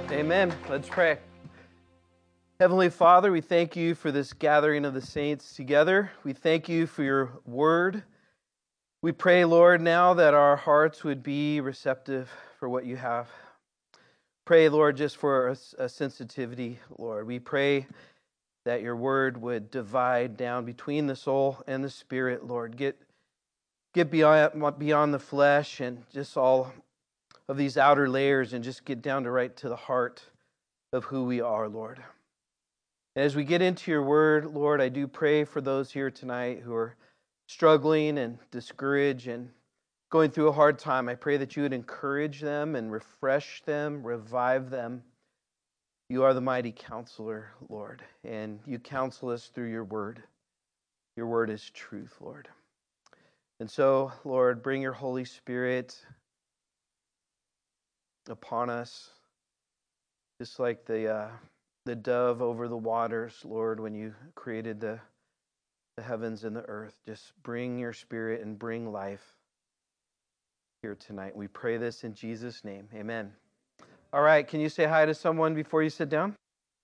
Amen. Let's pray. Heavenly Father, we thank you for this gathering of the saints together. We thank you for your word. We pray, Lord, now that our hearts would be receptive for what you have. Pray, Lord, just for a sensitivity, Lord. We pray that your word would divide down between the soul and the spirit, Lord. Get beyond the flesh and just all of these outer layers and just get down to the heart of who we are, Lord. As we get into your word, Lord, I do pray for those here tonight who are struggling and discouraged and going through a hard time. I pray that you would encourage them and refresh them, revive them. You are the mighty counselor, Lord, and you counsel us through your word. Your word is truth, Lord. And so, Lord, bring your Holy Spirit upon us, just like the dove over the waters, Lord, when you created the heavens and the earth. Just bring your Spirit and bring life here tonight. We pray this in Jesus' name. Amen. All right, can you say hi to someone before you sit down?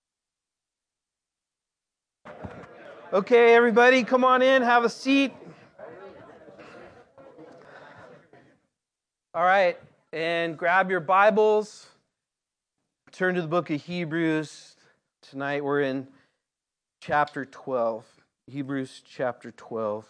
Okay, everybody, come on in, have a seat. All right, and grab your Bibles. Turn to the book of Hebrews. Tonight we're in chapter 12. Hebrews chapter 12.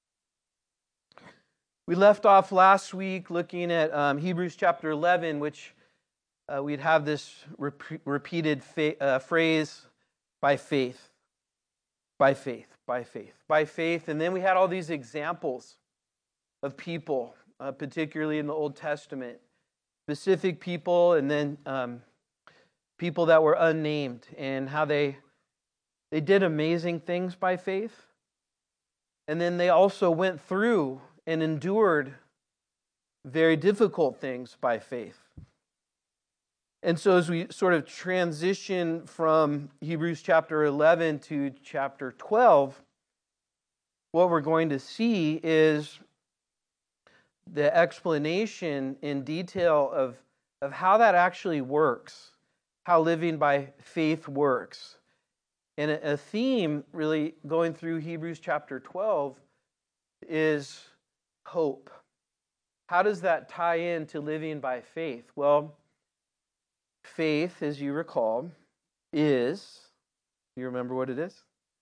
We left off last week looking at Hebrews chapter 11, which we'd have this repeated phrase, by faith, by faith, by faith, by faith. And then we had all these examples of people, particularly in the Old Testament, specific people, and then people that were unnamed, and how they did amazing things by faith. And then they also went through and endured very difficult things by faith. And so as we sort of transition from Hebrews chapter 11 to chapter 12, what we're going to see is the explanation in detail of how that actually works, how living by faith works. And a theme really going through Hebrews chapter 12 is hope. How does that tie into living by faith? Well, faith, as you recall, is, do you remember what it is?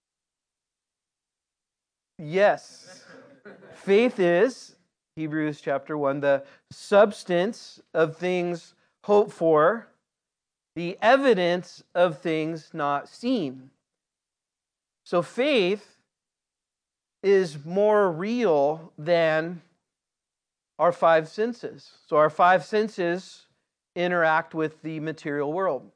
Yes. Faith is, Hebrews chapter 1, the substance of things hoped for, the evidence of things not seen. So faith is more real than our five senses. So our five senses interact with the material world.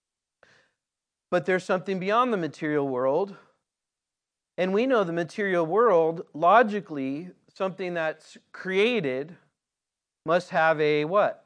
But there's something beyond the material world. And we know the material world, logically, something that's created must have a what?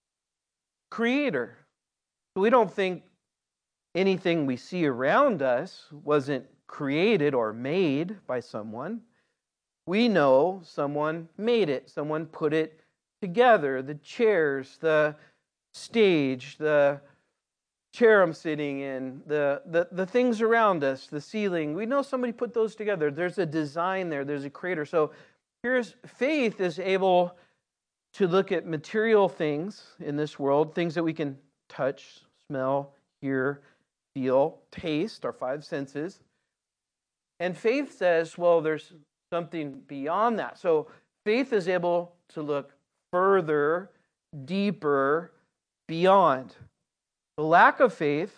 Creator. So we don't think anything we see around us wasn't created or made by someone. We know someone made it. Someone put it together. The chairs, the stage, the chair I'm sitting in, the things around us, the ceiling. We know somebody put those together. There's a design there. There's a creator. So here's faith is able to look at material things in this world, things that we can touch, smell, hear, feel, taste, our five senses. And faith says, well, there's something beyond that. So faith is able to look further, deeper, beyond. The lack of faith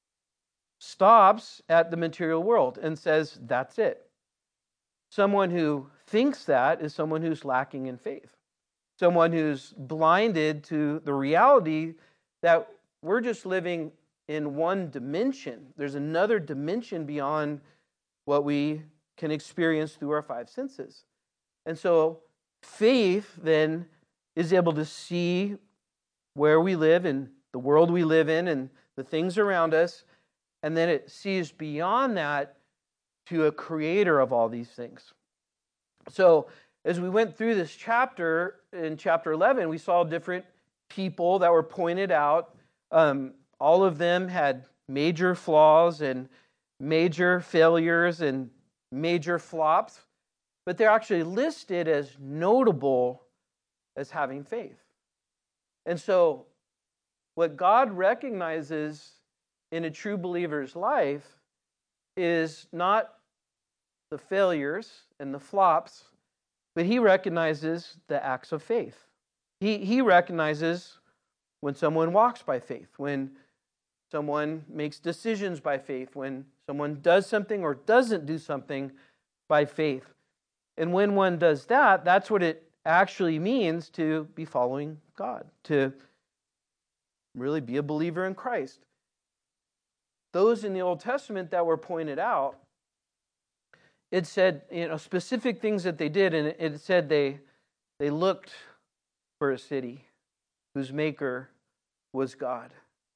stops at the material world and says, that's it. Someone who thinks that is someone who's lacking in faith. Someone who's blinded to the reality that we're just living in one dimension. There's another dimension beyond what we can experience through our five senses. And so faith then is able to see where we live and the world we live in and the things around us, and then it sees beyond that to a creator of all these things. So as we went through this chapter, in chapter 11, we saw different people that were pointed out. all of them had major flaws and major failures and major flops, but they're actually listed as notable as having faith. And so, what God recognizes in a true believer's life is not the failures and the flops, but he recognizes the acts of faith. He recognizes when someone walks by faith, when someone makes decisions by faith, when someone does something or doesn't do something by faith. And when one does that, that's what it actually means to be following God, to really be a believer in Christ. Those in the Old Testament that were pointed out, it said, specific things that they did, and it said they looked for a city whose maker was God.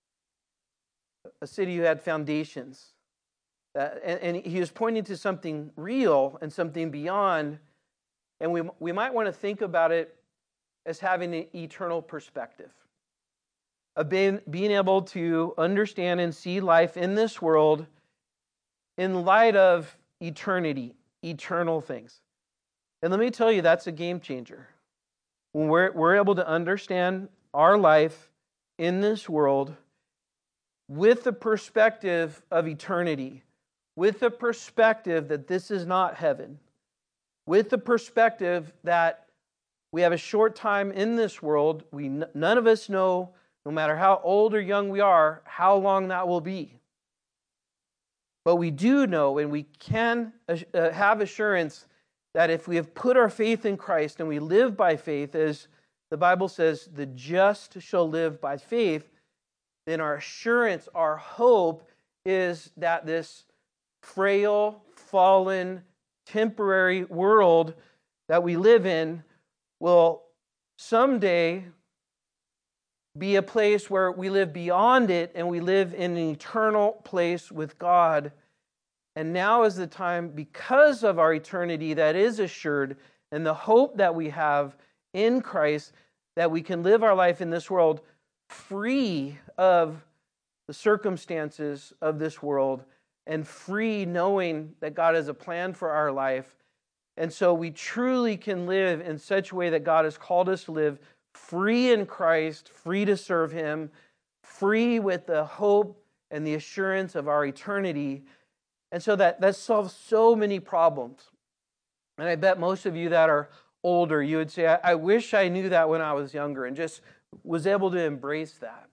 A city who had foundations. And he was pointing to something real and something beyond. And we might want to think about it as having an eternal perspective. Of being able to understand and see life in this world in light of eternity, eternal things. And let me tell you, that's a game changer. When we're able to understand our life in this world with the perspective of eternity, with the perspective that this is not heaven, with the perspective that we have a short time in this world, none of us know, no matter how old or young we are, how long that will be. But we do know, and we can have assurance that if we have put our faith in Christ and we live by faith, as the Bible says, the just shall live by faith, then our assurance, our hope is that this frail, fallen, temporary world that we live in will someday be a place where we live beyond it and we live in an eternal place with God. And now is the time, because of our eternity that is assured and the hope that we have in Christ, that we can live our life in this world free of the circumstances of this world and free knowing that God has a plan for our life. And so we truly can live in such a way that God has called us to live, free in Christ, free to serve Him, free with the hope and the assurance of our eternity. And so that solves so many problems. And I bet most of you that are older, you would say, I wish I knew that when I was younger and just was able to embrace that.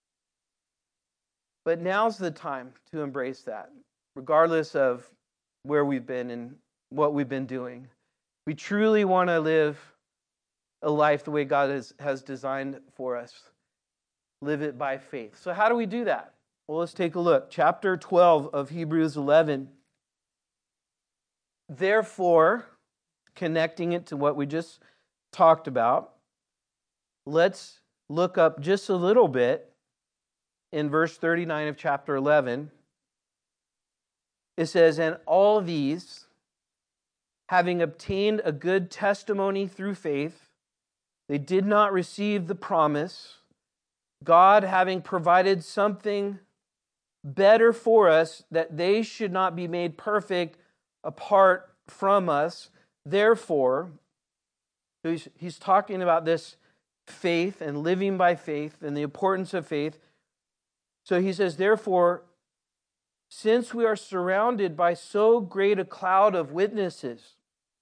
But now's the time to embrace that, regardless of where we've been and what we've been doing. We truly want to live a life the way God has designed for us. Live it by faith. So how do we do that? Well, let's take a look. Chapter 12 of Hebrews 11. Therefore, connecting it to what we just talked about, let's look up just a little bit in verse 39 of chapter 11. It says, and all these, having obtained a good testimony through faith, they did not receive the promise, God having provided something better for us, that they should not be made perfect apart from us. Therefore, he's talking about this faith and living by faith and the importance of faith. So he says, therefore, since we are surrounded by so great a cloud of witnesses,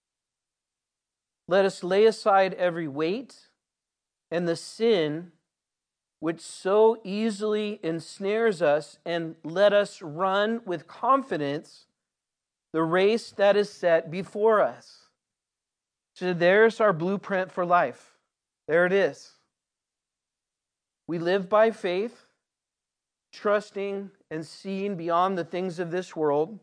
let us lay aside every weight and the sin which so easily ensnares us, and let us run with confidence the race that is set before us. So there's our blueprint for life. There it is. We live by faith, trusting and seeing beyond the things of this world.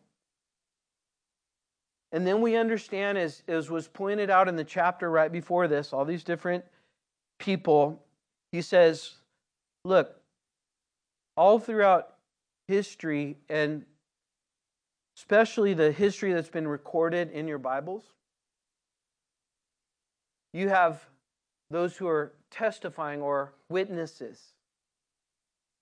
And then we understand, as was pointed out in the chapter right before this, all these different people, he says, look, all throughout history, and especially the history that's been recorded in your Bibles, you have those who are testifying or witnesses.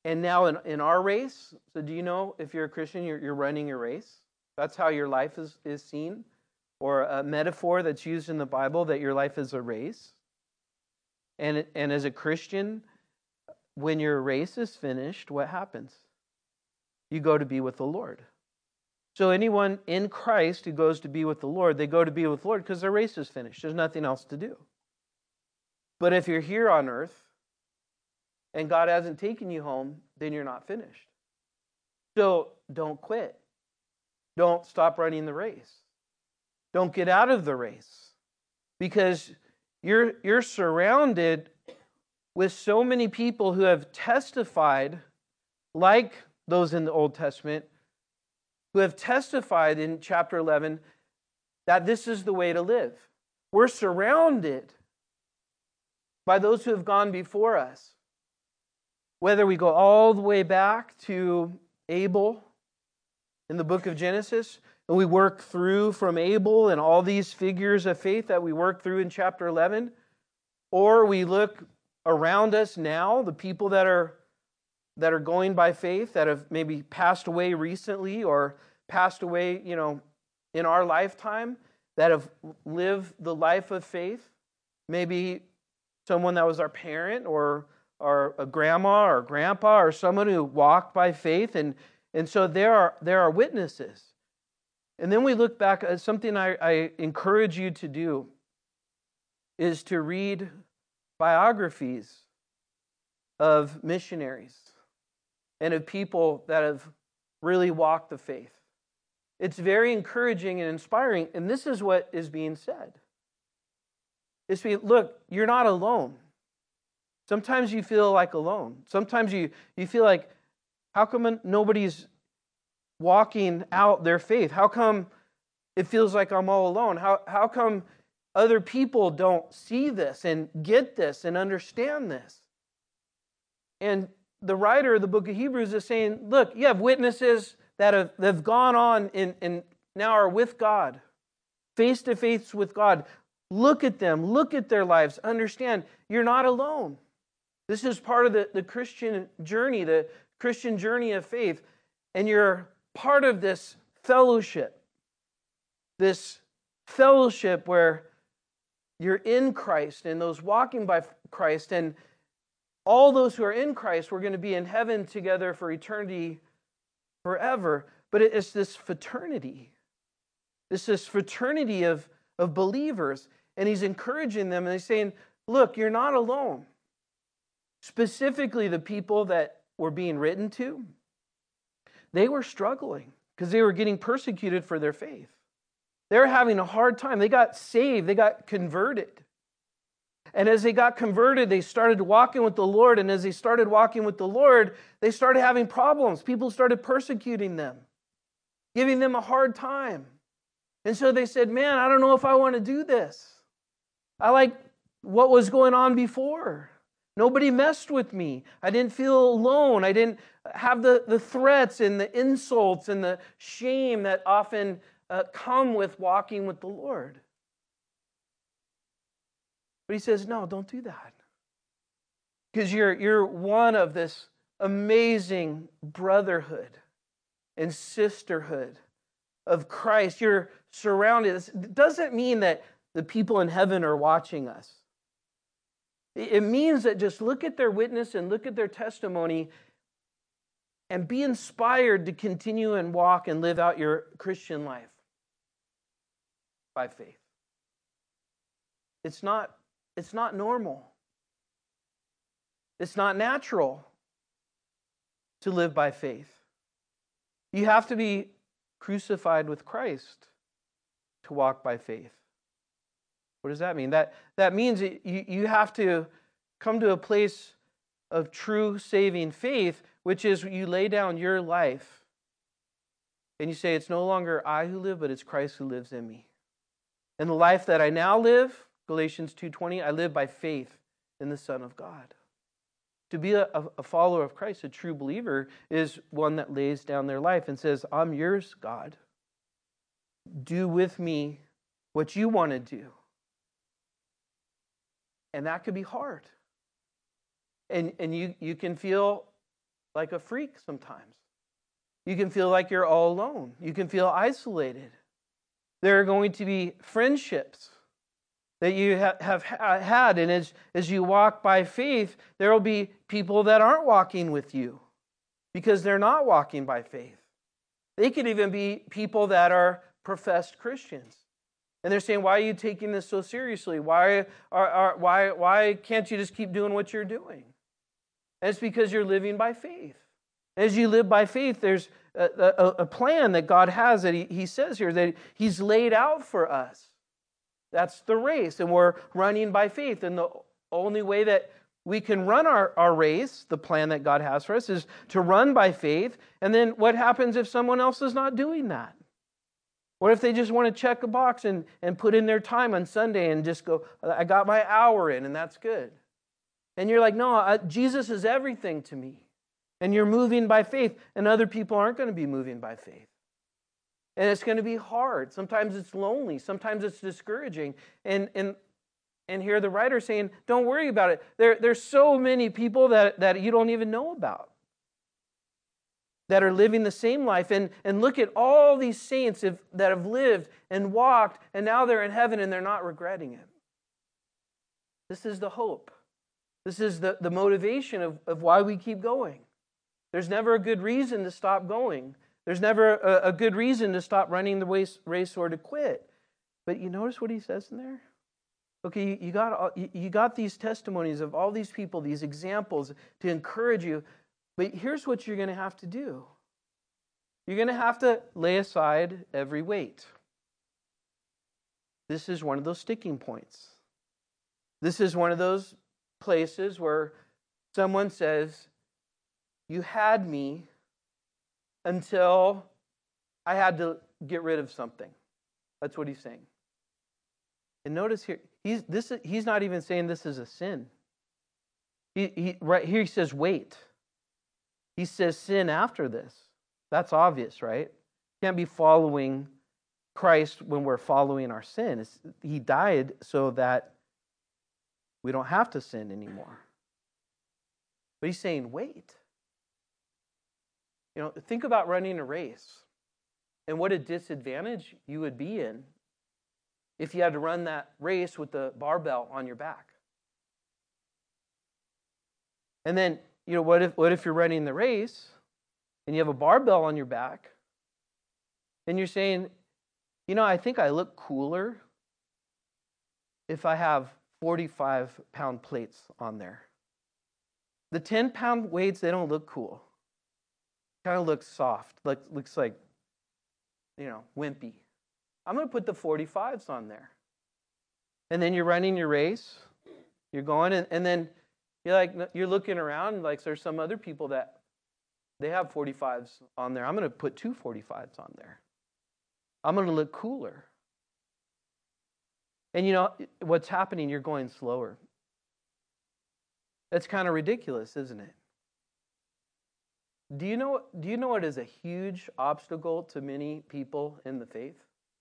And now in our race, so do you know if you're a Christian, you're running a race? That's how your life is seen? Or a metaphor that's used in the Bible, that your life is a race? And as a Christian, when your race is finished, what happens? You go to be with the Lord. So anyone in Christ who goes to be with the Lord, they go to be with the Lord because their race is finished. There's nothing else to do. But if you're here on earth and God hasn't taken you home, then you're not finished. So don't quit. Don't stop running the race. Don't get out of the race, because you're surrounded with so many people who have testified, like those in the Old Testament, who have testified in chapter 11 that this is the way to live. We're surrounded by those who have gone before us. Whether we go all the way back to Abel in the book of Genesis, and we work through from Abel and all these figures of faith that we work through in chapter 11, or we look around us now, the people that are going by faith, that have maybe passed away recently or passed away, in our lifetime, that have lived the life of faith. Maybe someone that was our parent or a grandma or grandpa or someone who walked by faith, and so there are witnesses. And then we look back at something I encourage you to do is to read biographies of missionaries and of people that have really walked the faith. It's very encouraging and inspiring, and this is what is being said. Look, you're not alone. Sometimes you feel like alone. Sometimes you feel like, how come nobody's walking out their faith? How come it feels like I'm all alone? How come other people don't see this and get this and understand this? And the writer of the book of Hebrews is saying, look, you have witnesses that have gone on and now are with God, face to face with God. Look at them, look at their lives, understand you're not alone. This is part of the Christian journey, the Christian journey of faith, and you're part of this fellowship where you're in Christ and those walking by Christ, and all those who are in Christ, we're going to be in heaven together for eternity forever. But it's this fraternity. It's this fraternity of believers. And he's encouraging them, and he's saying, look, you're not alone. Specifically, the people that were being written to, they were struggling because they were getting persecuted for their faith. They were having a hard time. They got saved. They got converted. And as they got converted, they started walking with the Lord. And as they started walking with the Lord, they started having problems. People started persecuting them, giving them a hard time. And so they said, man, I don't know if I want to do this. I like what was going on before. Nobody messed with me. I didn't feel alone. I didn't have the threats and the insults and the shame that often come with walking with the Lord. But he says, no, don't do that. Because you're one of this amazing brotherhood and sisterhood of Christ. You're surrounded. It doesn't mean that the people in heaven are watching us. It means that just look at their witness and look at their testimony and be inspired to continue and walk and live out your Christian life by faith. It's not normal. It's not natural to live by faith. You have to be crucified with Christ to walk by faith. What does that mean? That means you have to come to a place of true saving faith, which is you lay down your life and you say, it's no longer I who live, but it's Christ who lives in me. And the life that I now live, Galatians 2:20, I live by faith in the Son of God. To be a follower of Christ, a true believer, is one that lays down their life and says, I'm yours, God. Do with me what you want to do. And that could be hard. And you can feel like a freak sometimes. You can feel like you're all alone. You can feel isolated. There are going to be friendships that you have had, and as you walk by faith, there will be people that aren't walking with you because they're not walking by faith. They could even be people that are professed Christians. And they're saying, why are you taking this so seriously? Why can't you just keep doing what you're doing? And it's because you're living by faith. As you live by faith, there's a plan that God has that he says here that He's laid out for us. That's the race, and we're running by faith. And the only way that we can run our race, the plan that God has for us, is to run by faith. And then what happens if someone else is not doing that? What if they just want to check a box and put in their time on Sunday and just go, I got my hour in, and that's good. And you're like, no, Jesus is everything to me. And you're moving by faith, and other people aren't going to be moving by faith. And it's going to be hard. Sometimes it's lonely. Sometimes it's discouraging. And here the writer saying, don't worry about it. There's so many people that you don't even know about that are living the same life. And look at all these saints that have lived and walked, and now they're in heaven and they're not regretting it. This is the hope. This is the motivation of why we keep going. There's never a good reason to stop going. There's never a good reason to stop running the race or to quit. But you notice what he says in there? Okay, you got these testimonies of all these people, these examples to encourage you. But here's what you're going to have to do. You're going to have to lay aside every weight. This is one of those sticking points. This is one of those places where someone says, you had me until I had to get rid of something. That's what he's saying. And notice here, he's not even saying this is a sin. Right here he says wait. He says sin after this. That's obvious, right? Can't be following Christ when we're following our sin. He died so that we don't have to sin anymore. But he's saying wait. Think about running a race and what a disadvantage you would be in if you had to run that race with the barbell on your back. And then, what if you're running the race and you have a barbell on your back and you're saying, I think I look cooler if I have 45-pound plates on there. The 10-pound weights, they don't look cool. Kind of looks soft, looks like, wimpy. I'm going to put the 45s on there. And then you're running your race, you're going, and then you're looking around, like there's some other people that they have 45s on there. I'm going to put two 45s on there. I'm going to look cooler. And what's happening, you're going slower. That's kind of ridiculous, isn't it? Do you know what is a huge obstacle to many people in the faith?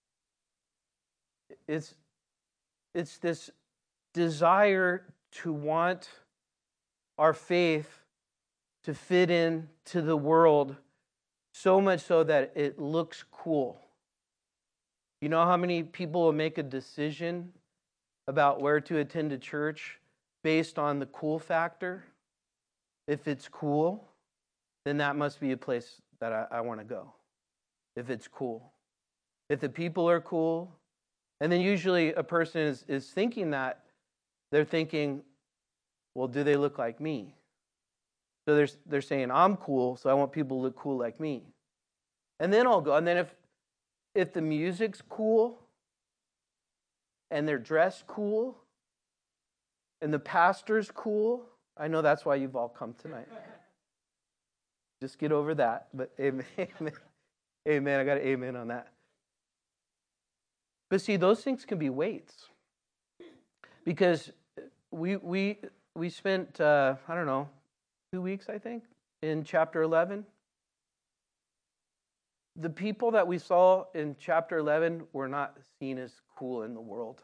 It's this desire to want our faith to fit in to the world so much so that it looks cool. You know how many people will make a decision about where to attend a church based on the cool factor? If it's cool, then that must be a place that I want to go. If it's cool. If the people are cool. And then usually a person is thinking that. They're thinking, well, do they look like me? So they're saying, I'm cool, so I want people to look cool like me. And then I'll go. And then if the music's cool, and they're dressed cool, and the pastor's cool, I know that's why you've all come tonight. Just get over that. But amen. Amen. I got an amen on that. But see, those things can be weights. Because we spent, 2 weeks, I think, in chapter 11. The people that we saw in chapter 11 were not seen as cool in the world.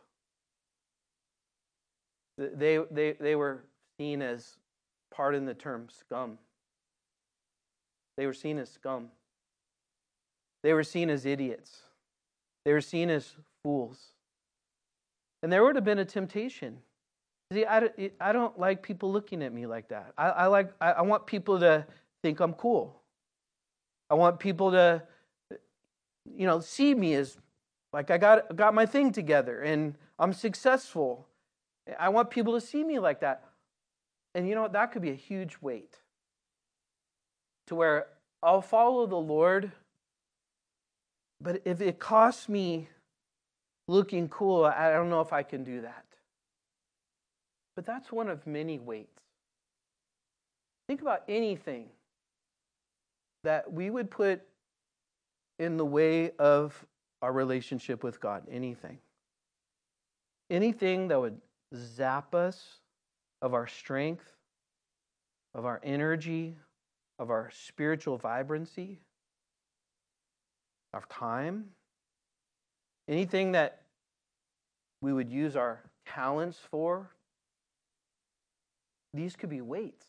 They were seen as, pardon the term, scum. They were seen as scum. They were seen as idiots. They were seen as fools. And there would have been a temptation. See, I don't like people looking at me like that. I want people to think I'm cool. I want people to, see me as like I got my thing together and I'm successful. I want people to see me like that. And you know what? That could be a huge weight to where I'll follow the Lord, but if it costs me looking cool, I don't know if I can do that. But that's one of many weights. Think about anything that we would put in the way of our relationship with God. Anything. Anything that would zap us of our strength, of our energy, of our spiritual vibrancy, our time. Anything that we would use our talents for. These could be weights.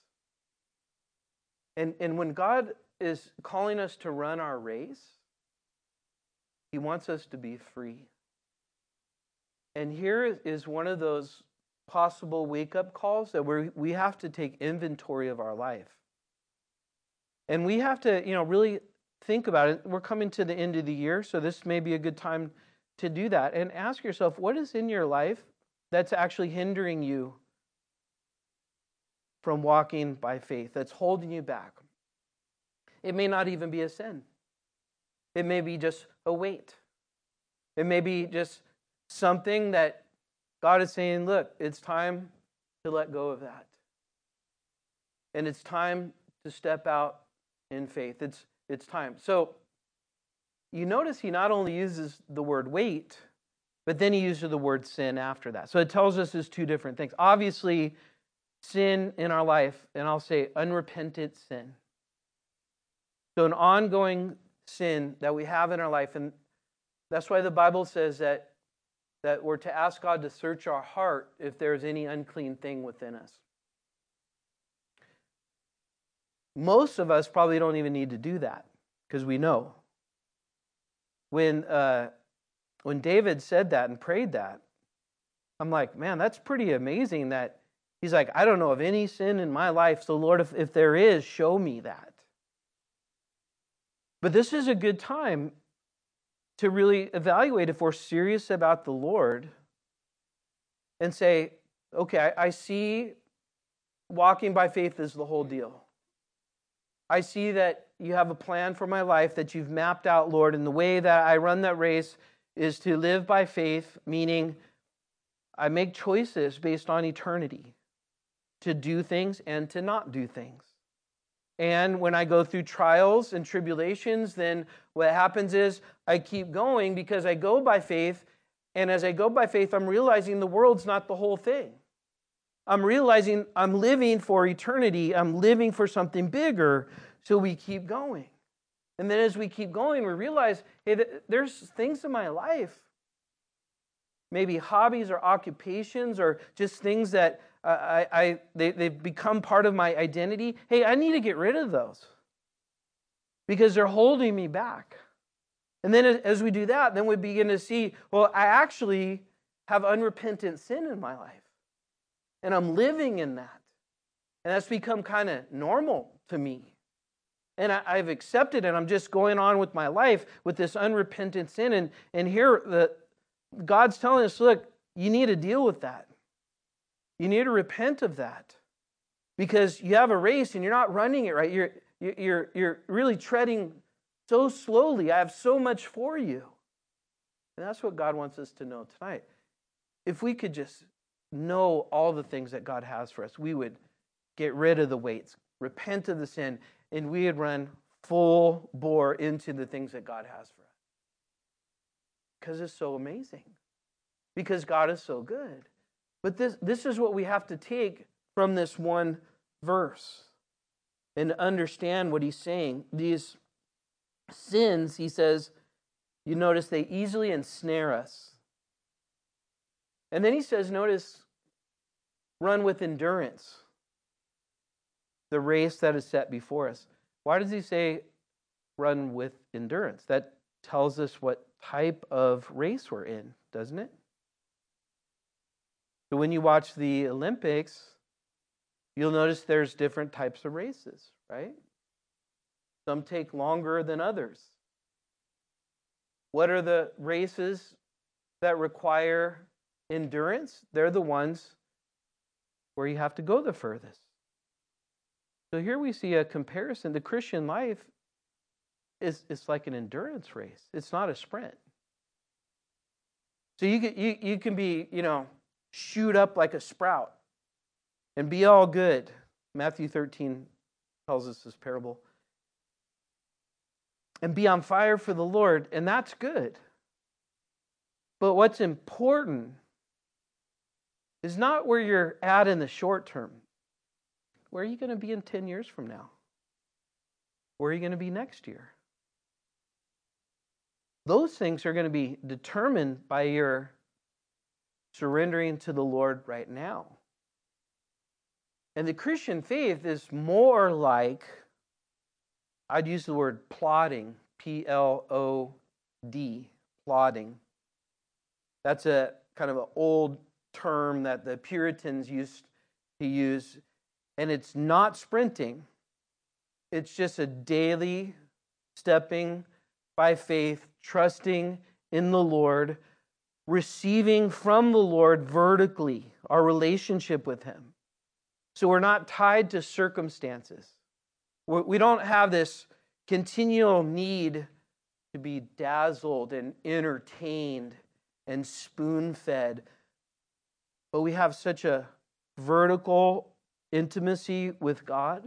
And when God is calling us to run our race, He wants us to be free. And here is one of those possible wake-up calls that we have to take inventory of our life. And we have to, really think about it. We're coming to the end of the year, so this may be a good time to do that. And ask yourself, what is in your life that's actually hindering you from walking by faith, that's holding you back? It may not even be a sin. It may be just a weight. It may be just something that God is saying, look, it's time to let go of that. And it's time to step out in faith. It's time. So you notice He not only uses the word weight, but then He uses the word sin after that. So it tells us there's two different things. Obviously, sin in our life, and I'll say unrepentant sin. So an ongoing sin that we have in our life, and that's why the Bible says that we're to ask God to search our heart if there's any unclean thing within us. Most of us probably don't even need to do that because we know. When David said that and prayed that, I'm like, man, that's pretty amazing that he's like, I don't know of any sin in my life, so Lord, if there is, show me that. But this is a good time to really evaluate if we're serious about the Lord and say, okay, I see walking by faith is the whole deal. I see that you have a plan for my life that you've mapped out, Lord, and the way that I run that race is to live by faith, meaning I make choices based on eternity, to do things and to not do things. And when I go through trials and tribulations, then what happens is I keep going because I go by faith. And as I go by faith, I'm realizing the world's not the whole thing. I'm realizing I'm living for eternity. I'm living for something bigger. So we keep going. And then as we keep going, we realize, hey, there's things in my life, maybe hobbies or occupations or just things that they've become part of my identity. Hey, I need to get rid of those because they're holding me back. And then as we do that, then we begin to see, well, I actually have unrepentant sin in my life. And I'm living in that. And that's become kind of normal to me. And I've accepted it. I'm just going on with my life with this unrepentant sin. And here God's telling us, look, you need to deal with that. You need to repent of that because you have a race and you're not running it right. You're really treading so slowly. I have so much for you. And that's what God wants us to know tonight. If we could just know all the things that God has for us, we would get rid of the weights, repent of the sin, and we would run full bore into the things that God has for us. Because it's so amazing. Because God is so good. But this is what we have to take from this one verse and understand what he's saying. These sins, he says, you notice they easily ensnare us. And then he says, notice, run with endurance the race that is set before us. Why does he say run with endurance? That tells us what type of race we're in, doesn't it? So when you watch the Olympics, you'll notice there's different types of races, right? Some take longer than others. What are the races that require endurance? They're the ones where you have to go the furthest. So here we see a comparison. The Christian life is like an endurance race. It's not a sprint. So you can be, shoot up like a sprout and be all good. Matthew 13 tells us this parable. And be on fire for the Lord, and that's good. But what's important is not where you're at in the short term. Where are you going to be in 10 years from now? Where are you going to be next year? Those things are going to be determined by your surrendering to the Lord right now. And the Christian faith is more like, I'd use the word plodding, P-L-O-D, plodding. That's a kind of an old term that the Puritans used to use. And it's not sprinting. It's just a daily stepping by faith, trusting in the Lord, receiving from the Lord vertically our relationship with Him. So we're not tied to circumstances. We don't have this continual need to be dazzled and entertained and spoon-fed. But we have such a vertical intimacy with God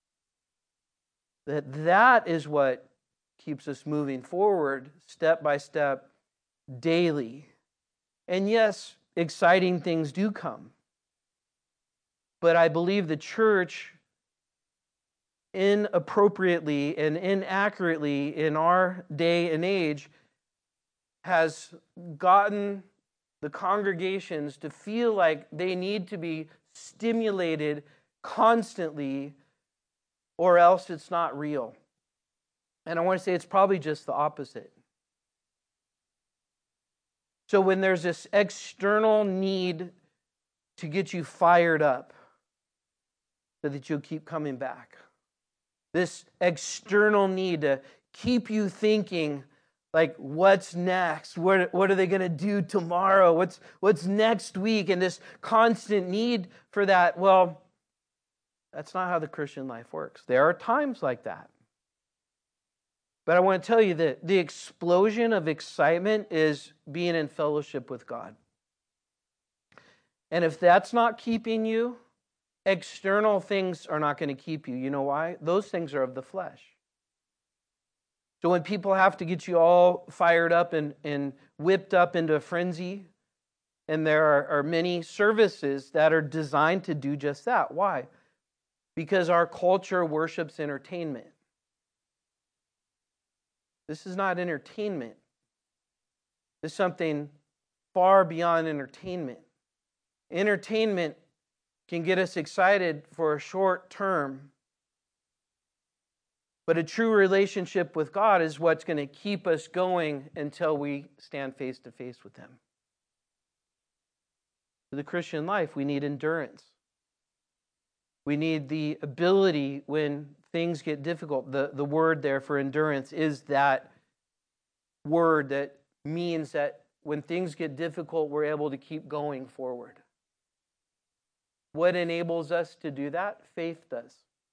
that is what keeps us moving forward step by step, daily. And yes, exciting things do come. But I believe the church inappropriately and inaccurately in our day and age has gotten the congregations to feel like they need to be stimulated constantly or else it's not real. And I want to say it's probably just the opposite. So when there's this external need to get you fired up so that you'll keep coming back, this external need to keep you thinking, like, what's next? What are they going to do tomorrow? What's next week? And this constant need for that. Well, that's not how the Christian life works. There are times like that. But I want to tell you that the explosion of excitement is being in fellowship with God. And if that's not keeping you, external things are not going to keep you. You know why? Those things are of the flesh. So when people have to get you all fired up and whipped up into a frenzy, and there are many services that are designed to do just that. Why? Because our culture worships entertainment. This is not entertainment. This is something far beyond entertainment. Entertainment can get us excited for a short term, but a true relationship with God is what's going to keep us going until we stand face to face with Him. For the Christian life, we need endurance. We need the ability when things get difficult. The word there for endurance is that word that means that when things get difficult, we're able to keep going forward. What enables us to do that? Faith does.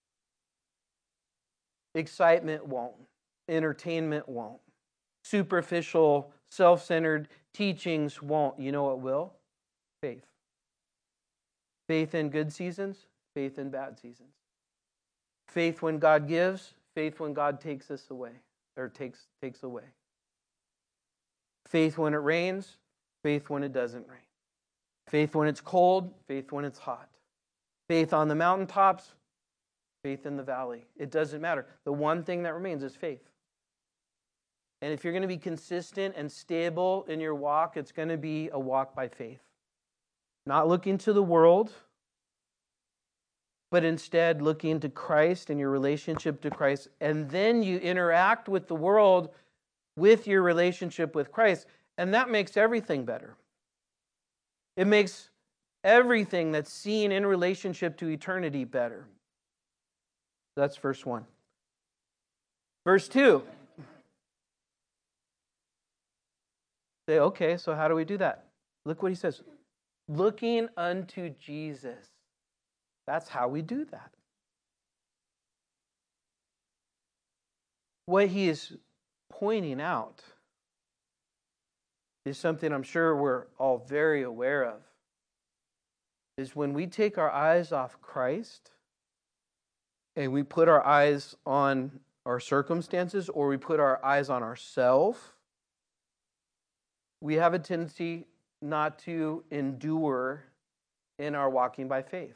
Excitement won't. Entertainment won't. Superficial, self-centered teachings won't. You know what will? Faith. Faith in good seasons, faith in bad seasons. Faith when God gives, faith when God takes us away, or takes away. Faith when it rains, faith when it doesn't rain. Faith when it's cold, faith when it's hot. Faith on the mountaintops, faith in the valley. It doesn't matter. The one thing that remains is faith. And if you're going to be consistent and stable in your walk, it's going to be a walk by faith. Not looking to the world, but instead looking to Christ and your relationship to Christ, and then you interact with the world with your relationship with Christ, and that makes everything better. It makes everything that's seen in relationship to eternity better. That's verse 1. Verse 2. Say, okay, so how do we do that? Look what he says. Looking unto Jesus. That's how we do that. What he is pointing out is something I'm sure we're all very aware of. Is when we take our eyes off Christ and we put our eyes on our circumstances, or we put our eyes on ourselves, we have a tendency not to endure in our walking by faith.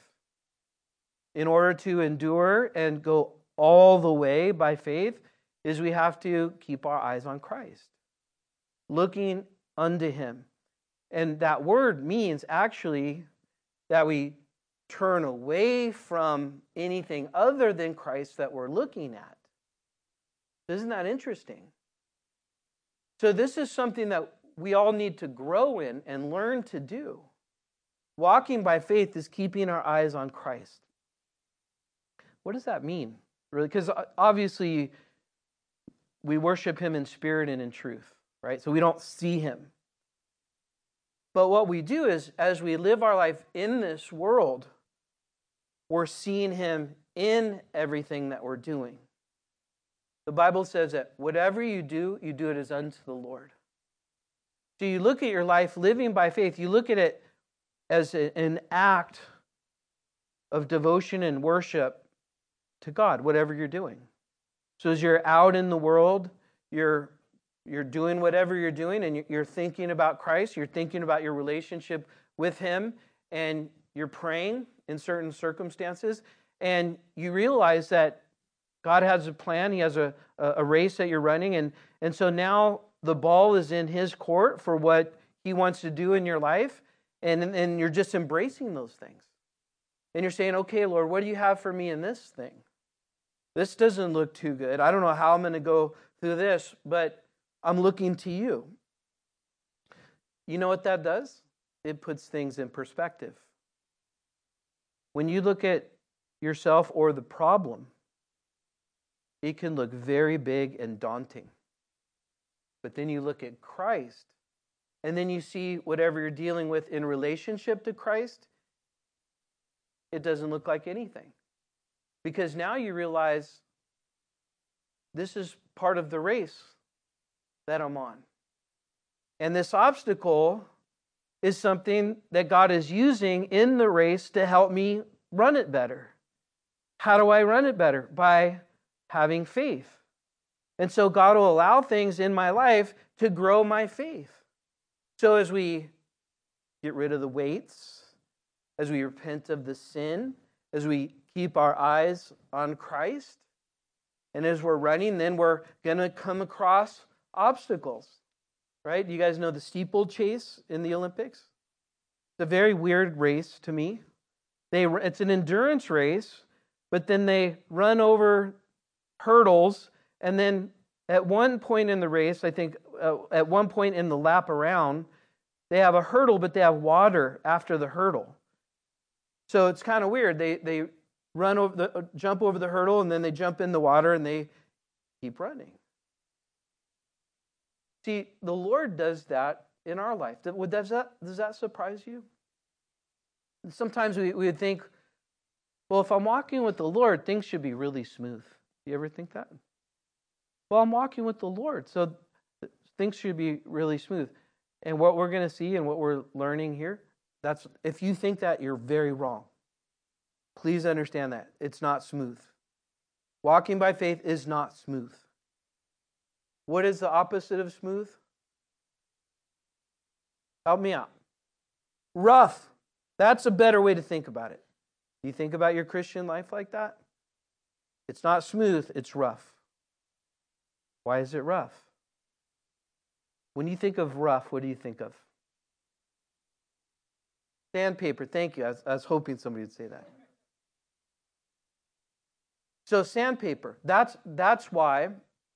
In order to endure and go all the way by faith, is we have to keep our eyes on Christ, looking unto Him. And that word means actually that we turn away from anything other than Christ that we're looking at. Isn't that interesting? So this is something that we all need to grow in and learn to do. Walking by faith is keeping our eyes on Christ. What does that mean? Really? Because obviously we worship Him in spirit and in truth, right? So we don't see Him. But what we do is, as we live our life in this world, we're seeing Him in everything that we're doing. The Bible says that whatever you do it as unto the Lord. So you look at your life living by faith, you look at it as an act of devotion and worship to God, whatever you're doing. So as you're out in the world, you're doing whatever you're doing, and you're thinking about Christ, you're thinking about your relationship with Him, and you're praying in certain circumstances, and you realize that God has a plan, He has a race that you're running, and so now the ball is in His court for what He wants to do in your life, and you're just embracing those things. And you're saying, okay, Lord, what do you have for me in this thing? This doesn't look too good. I don't know how I'm going to go through this, but I'm looking to you. You know what that does? It puts things in perspective. When you look at yourself or the problem, it can look very big and daunting. But then you look at Christ, and then you see whatever you're dealing with in relationship to Christ, it doesn't look like anything. Because now you realize this is part of the race that I'm on. And this obstacle is something that God is using in the race to help me run it better. How do I run it better? By having faith. And so God will allow things in my life to grow my faith. So as we get rid of the weights, as we repent of the sin, as we keep our eyes on Christ, and as we're running, then we're going to come across obstacles, right? You guys know the steeplechase in the Olympics? It's a very weird race to me. It's an endurance race, but then they run over hurdles, and then at one point in the race, I think at one point in the lap around, they have a hurdle, but they have water after the hurdle. So it's kind of weird. They run over jump over the hurdle, and then they jump in the water, and they keep running. See, the Lord does that in our life. Does that surprise you? Sometimes we would think, well, if I'm walking with the Lord, things should be really smooth. You ever think that? Well, I'm walking with the Lord, so things should be really smooth. And what we're going to see and what we're learning here, if you think that, you're very wrong. Please understand that. It's not smooth. Walking by faith is not smooth. What is the opposite of smooth? Help me out. Rough. That's a better way to think about it. You think about your Christian life like that? It's not smooth, it's rough. Why is it rough? When you think of rough, what do you think of? Sandpaper, thank you. I was hoping somebody would say that. So sandpaper, that's why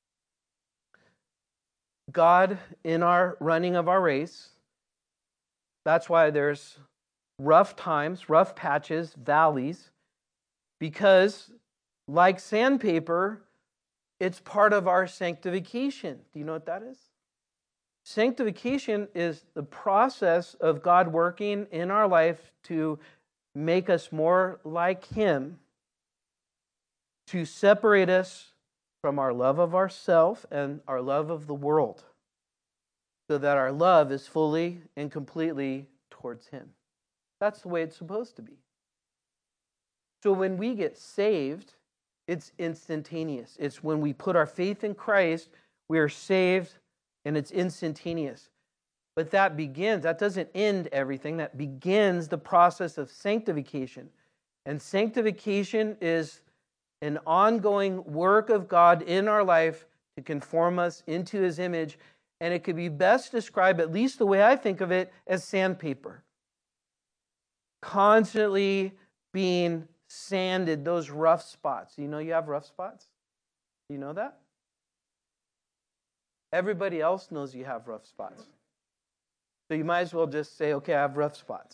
God, in our running of our race, that's why there's rough times, rough patches, valleys, because like sandpaper, it's part of our sanctification. Do you know what that is? Sanctification is the process of God working in our life to make us more like Him, to separate us from our love of ourself and our love of the world, so that our love is fully and completely towards Him. That's the way it's supposed to be. So when we get saved, it's instantaneous. It's when we put our faith in Christ, we are saved, and it's instantaneous. But that doesn't end everything. That begins the process of sanctification. And sanctification is an ongoing work of God in our life to conform us into His image. And it could be best described, at least the way I think of it, as sandpaper. Constantly being sanded, those rough spots. You know you have rough spots? Do you know that? Everybody else knows you have rough spots. So you might as well just say, okay, I have rough spots.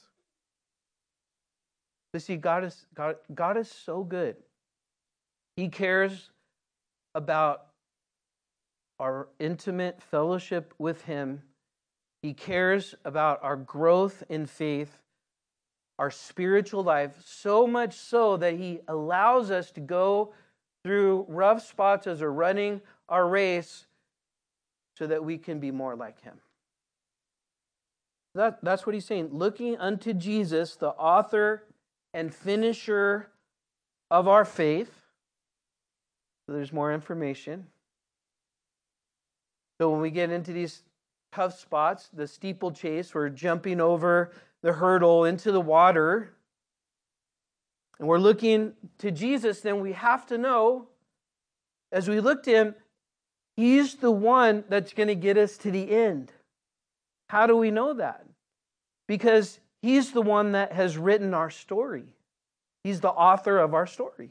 But see, God is so good. He cares about our intimate fellowship with Him. He cares about our growth in faith, our spiritual life, so much so that He allows us to go through rough spots as we're running our race so that we can be more like Him. That's what He's saying. Looking unto Jesus, the author and finisher of our faith. So there's more information. So when we get into these tough spots, the steeplechase, we're jumping over the hurdle into the water, and we're looking to Jesus, then we have to know, as we look to Him, He's the one that's going to get us to the end. How do we know that? Because He's the one that has written our story. He's the author of our story.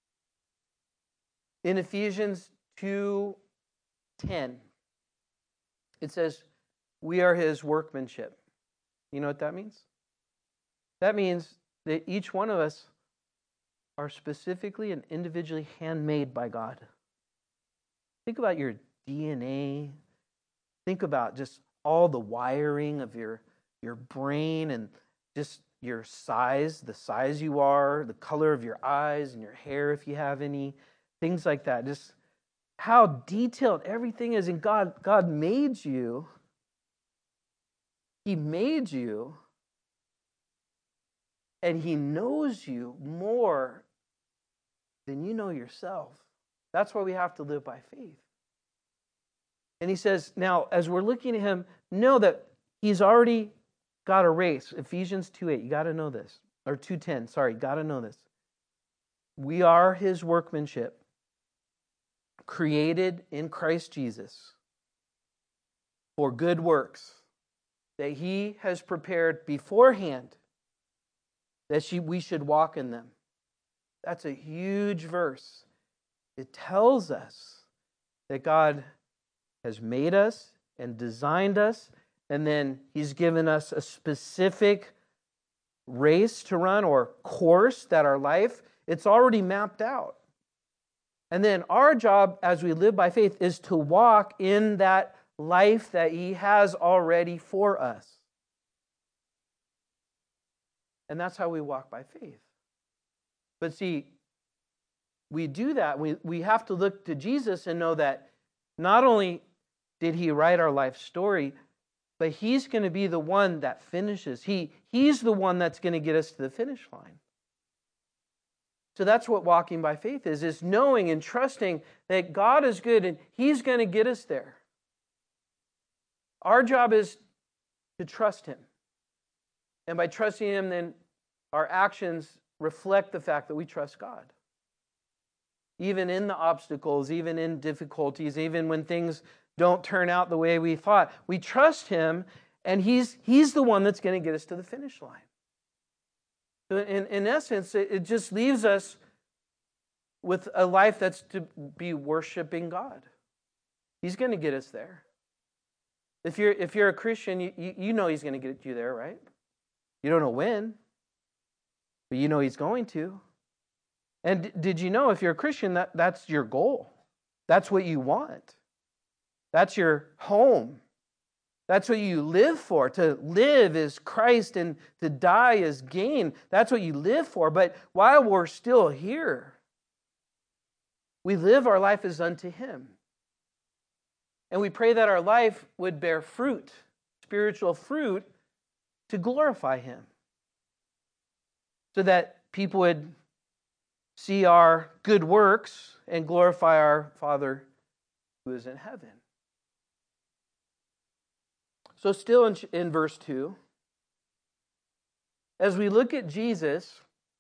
In Ephesians 2:10, it says, we are His workmanship. You know what that means? That means that each one of us are specifically and individually handmade by God. Think about your DNA. Think about just all the wiring of your brain and just your size, the size you are, the color of your eyes and your hair if you have any, things like that. Just how detailed everything is in God. God made you. He made you, and He knows you more than you know yourself. That's why we have to live by faith. And He says, now, as we're looking at Him, know that He's already got a race. Ephesians 2:8, you got to know this. Or 2:10, sorry, got to know this. We are His workmanship, created in Christ Jesus for good works that He has prepared beforehand that we should walk in them. That's a huge verse. It tells us that God has made us and designed us, and then He's given us a specific race to run or course that our life, it's already mapped out. And then our job as we live by faith is to walk in that life that He has already for us. And that's how we walk by faith. But see, we do that. We have to look to Jesus and know that not only did He write our life story, but He's going to be the one that finishes. He's the one that's going to get us to the finish line. So that's what walking by faith is knowing and trusting that God is good and He's going to get us there. Our job is to trust Him. And by trusting Him, then our actions reflect the fact that we trust God. Even in the obstacles, even in difficulties, even when things don't turn out the way we thought, we trust Him, and He's the one that's going to get us to the finish line. So in essence, it just leaves us with a life that's to be worshiping God. He's going to get us there. If you're a Christian, you know He's going to get you there, right? You don't know when, but you know He's going to. And did you know if you're a Christian, that's your goal? That's what you want. That's your home. That's what you live for. To live is Christ and to die is gain. That's what you live for. But while we're still here, we live our life as unto Him. And we pray that our life would bear fruit, spiritual fruit, to glorify Him. So that people would see our good works and glorify our Father who is in heaven. So still in verse 2, as we look at Jesus,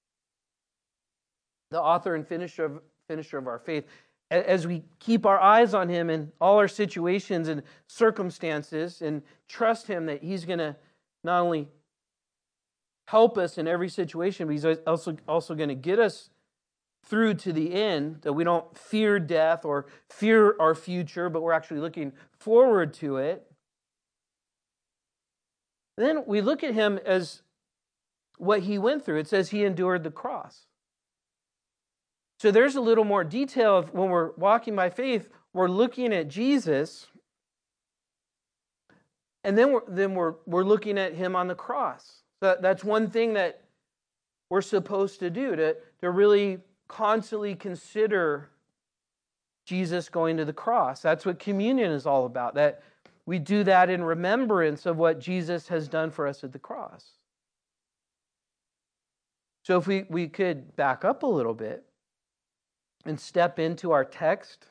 the author and finisher of our faith, as we keep our eyes on Him in all our situations and circumstances and trust Him that He's going to not only help us in every situation, but He's also going to get us through to the end, that we don't fear death or fear our future, but we're actually looking forward to it. Then we look at Him as what He went through. It says He endured the cross. So there's a little more detail of when we're walking by faith, we're looking at Jesus, and then we're looking at Him on the cross. So that's one thing that we're supposed to do, to really constantly consider Jesus going to the cross. That's what communion is all about, that we do that in remembrance of what Jesus has done for us at the cross. So if we could back up a little bit and step into our text,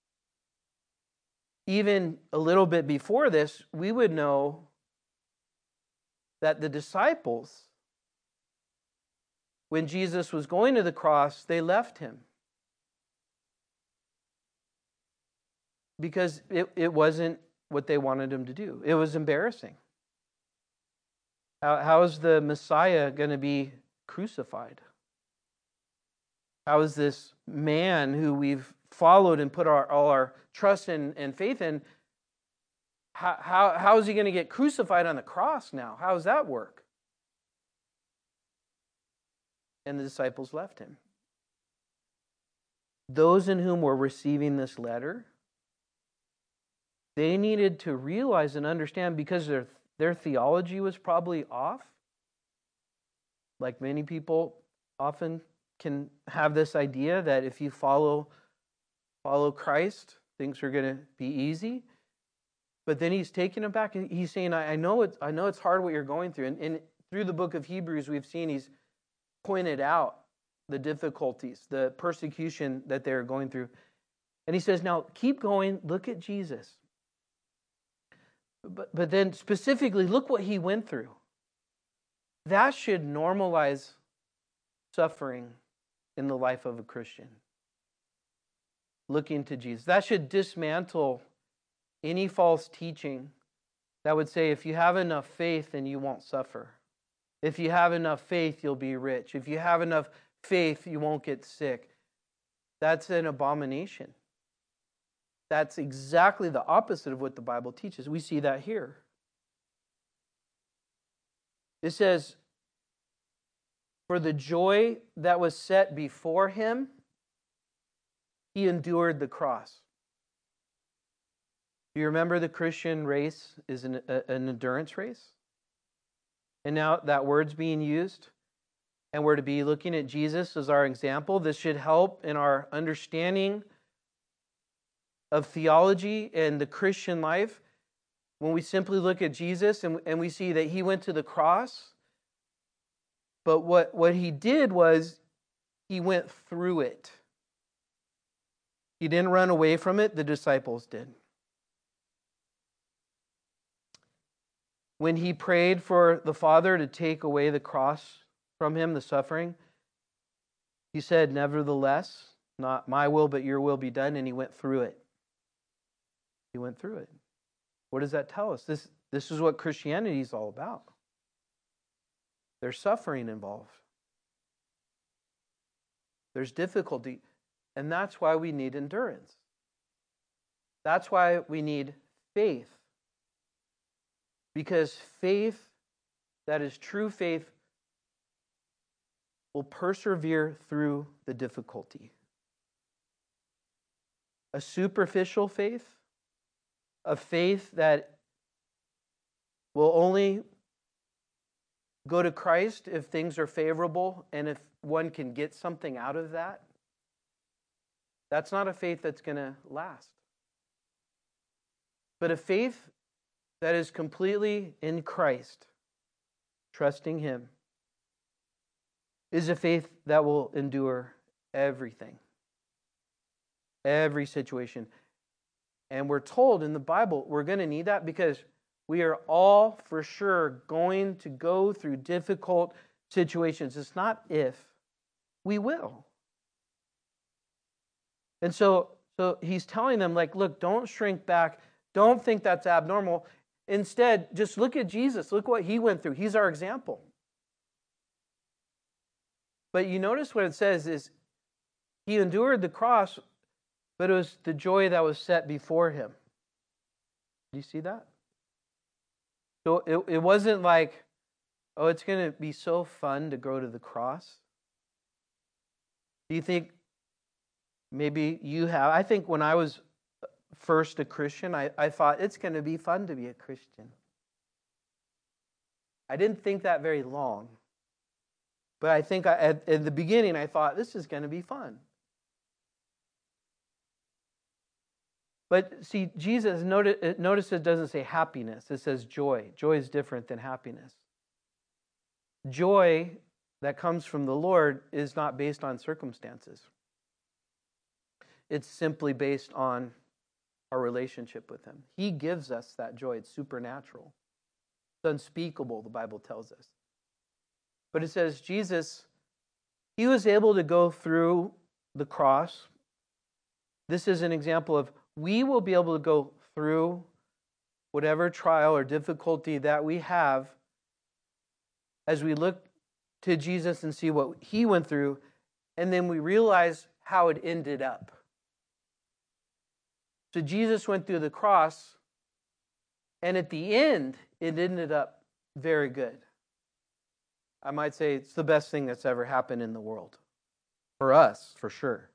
even a little bit before this, we would know that the disciples, when Jesus was going to the cross, they left Him. Because it wasn't what they wanted Him to do. It was embarrassing. How is the Messiah going to be crucified? How is this man who we've followed and put all our trust and faith in, how is He going to get crucified on the cross now? How does that work? And the disciples left Him. Those in whom were receiving this letter, they needed to realize and understand, because their theology was probably off. Like many people often can have this idea that if you follow Christ, things are going to be easy. But then He's taking them back. He's saying, I know it's hard what you're going through. And through the book of Hebrews, we've seen He's pointed out the difficulties, the persecution that they're going through. And He says, now keep going, look at Jesus. But then specifically, look what He went through. That should normalize suffering in the life of a Christian. Looking to Jesus. That should dismantle any false teaching that would say if you have enough faith, then you won't suffer. If you have enough faith, you'll be rich. If you have enough faith, you won't get sick. That's an abomination. That's exactly the opposite of what the Bible teaches. We see that here. It says, for the joy that was set before Him, He endured the cross. Do you remember the Christian race is an endurance race? And now that word's being used, and we're to be looking at Jesus as our example. This should help in our understanding of theology and the Christian life. When we simply look at Jesus and we see that He went to the cross, but what He did was He went through it. He didn't run away from it, the disciples did. When He prayed for the Father to take away the cross from Him, the suffering, He said, nevertheless, not my will, but your will be done, and He went through it. He went through it. What does that tell us? This is what Christianity is all about. There's suffering involved. There's difficulty. And that's why we need endurance. That's why we need faith. Because faith that is true faith will persevere through the difficulty. A superficial faith, a faith that will only go to Christ if things are favorable and if one can get something out of that, that's not a faith that's going to last. But a faith that is completely in Christ, trusting Him, is a faith that will endure everything, every situation. And we're told in the Bible we're going to need that because we are all for sure going to go through difficult situations. It's not if, we will. And so he's telling them, like, look, don't shrink back. Don't think that's abnormal. Instead, just look at Jesus. Look what He went through. He's our example. But you notice what it says is He endured the cross, but it was the joy that was set before Him. Do you see that? So it wasn't like, oh, it's going to be so fun to go to the cross. Do you think maybe you have? I think when I was first a Christian, I thought it's going to be fun to be a Christian. I didn't think that very long. But I think at the beginning I thought, this is going to be fun. But see, Jesus, notice it doesn't say happiness. It says joy. Joy is different than happiness. Joy that comes from the Lord is not based on circumstances. It's simply based on our relationship with Him. He gives us that joy. It's supernatural. It's unspeakable, the Bible tells us. But it says Jesus, He was able to go through the cross. This is an example of we will be able to go through whatever trial or difficulty that we have as we look to Jesus and see what He went through, and then we realize how it ended up. So Jesus went through the cross, and at the end, it ended up very good. I might say it's the best thing that's ever happened in the world. For us, for sure.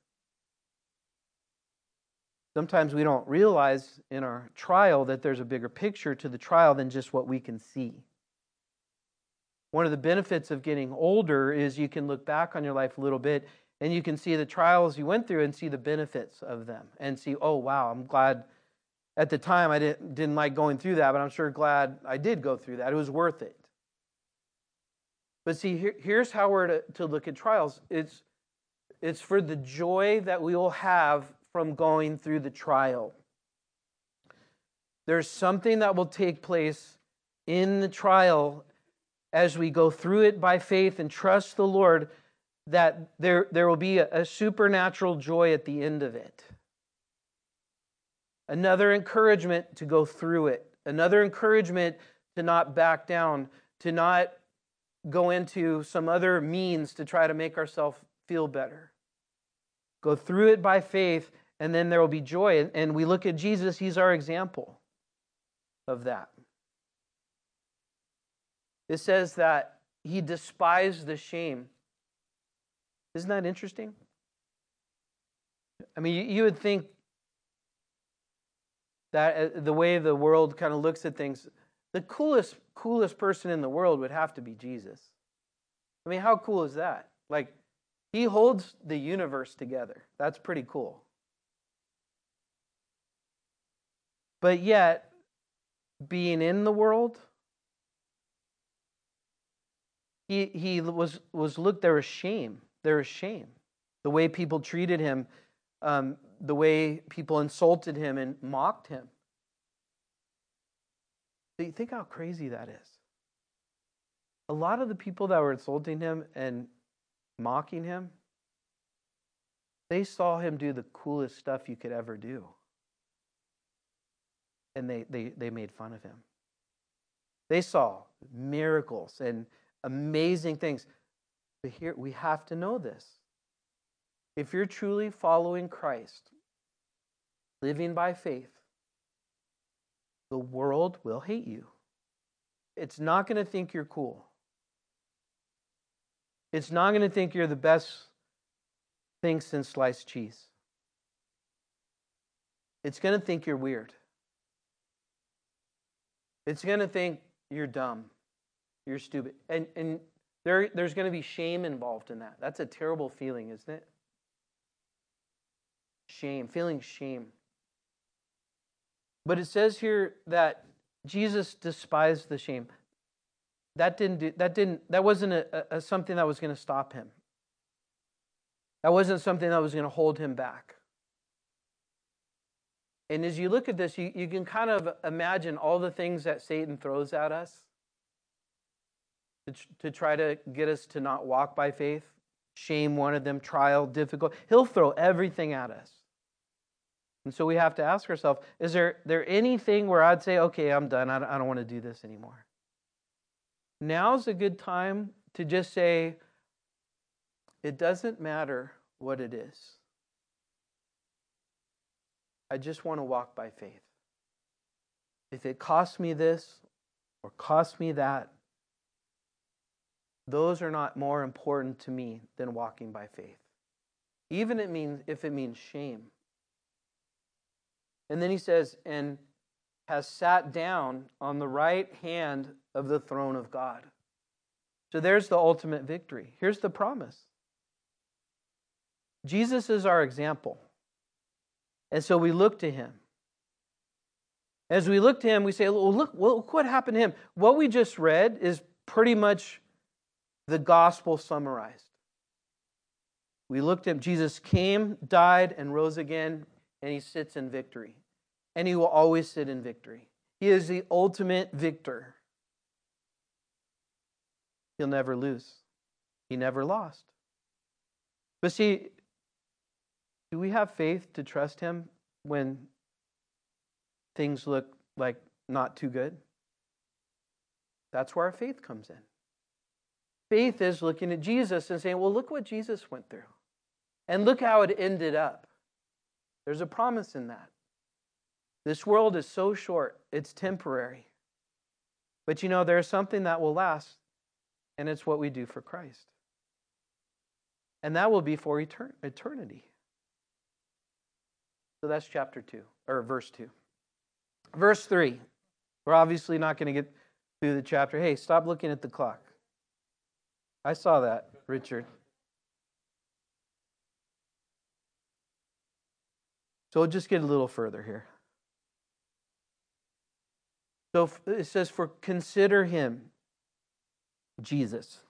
Sometimes we don't realize in our trial that there's a bigger picture to the trial than just what we can see. One of the benefits of getting older is you can look back on your life a little bit and you can see the trials you went through and see the benefits of them and see, oh, wow, I'm glad at the time I didn't like going through that, but I'm sure glad I did go through that. It was worth it. But see, here's how we're to look at trials. It's for the joy that we will have from going through the trial. There's something that will take place in the trial as we go through it by faith and trust the Lord, that there will be a supernatural joy at the end of it. Another encouragement to go through it. Another encouragement to not back down, to not go into some other means to try to make ourselves feel better. Go through it by faith, and then there will be joy. And we look at Jesus, He's our example of that. It says that He despised the shame. Isn't that interesting? I mean, you would think that the way the world kind of looks at things, the coolest person in the world would have to be Jesus. I mean, how cool is that? Like, He holds the universe together. That's pretty cool. But yet, being in the world, he was looked, there was shame. There was shame. The way people treated Him, the way people insulted Him and mocked Him. Do you think how crazy that is? A lot of the people that were insulting Him and mocking Him, they saw Him do the coolest stuff you could ever do. And they made fun of Him. They saw miracles and amazing things. But here, we have to know this. if you're truly following Christ, living by faith, the world will hate you. It's not going to think you're cool. It's not going to think you're the best thing since sliced cheese. It's going to think you're weird. It's going to think you're dumb. You're stupid. And there's going to be shame involved in that. That's a terrible feeling, isn't it? Shame, feeling shame. But it says here that Jesus despised the shame. That wasn't something that was going to stop him. That wasn't something that was going to hold him back. And as you look at this, you can kind of imagine all the things that Satan throws at us to try to get us to not walk by faith. Shame, one of them, trial, difficult. He'll throw everything at us. And so we have to ask ourselves, is there anything where I'd say, okay, I'm done. I don't want to do this anymore. Now's a good time to just say, it doesn't matter what it is. I just want to walk by faith. If it costs me this or costs me that, those are not more important to me than walking by faith. Even if it means shame. And then he says, and has sat down on the right hand of the throne of God. So there's the ultimate victory. Here's the promise. Jesus is our example. And so we look to him. As we look to him, we say, well, look what happened to him. What we just read is pretty much the gospel summarized. We looked at him. Jesus came, died, and rose again, and he sits in victory. And he will always sit in victory. He is the ultimate victor. He'll never lose. He never lost. But see, do we have faith to trust him when things look like not too good? That's where our faith comes in. Faith is looking at Jesus and saying, well, look what Jesus went through. And look how it ended up. There's a promise in that. This world is so short, it's temporary. But you know, there's something that will last, and it's what we do for Christ. And that will be for eternity. So that's chapter 2, or verse 2. Verse 3. We're obviously not going to get through the chapter. Hey, stop looking at the clock. I saw that, Richard. So we'll just get a little further here. So it says, for consider him, Jesus,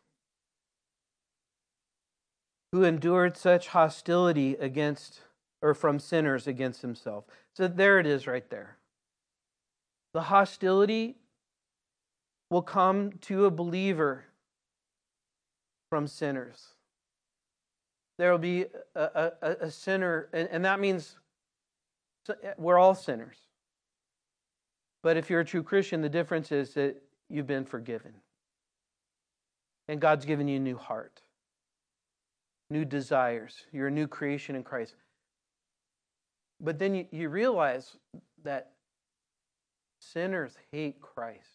who endured such hostility from sinners against himself. So there it is right there. The hostility will come to a believer from sinners. There will be a sinner, and that means we're all sinners. But if you're a true Christian, the difference is that you've been forgiven. And God's given you a new heart, new desires. You're a new creation in Christ. But then you realize that sinners hate Christ.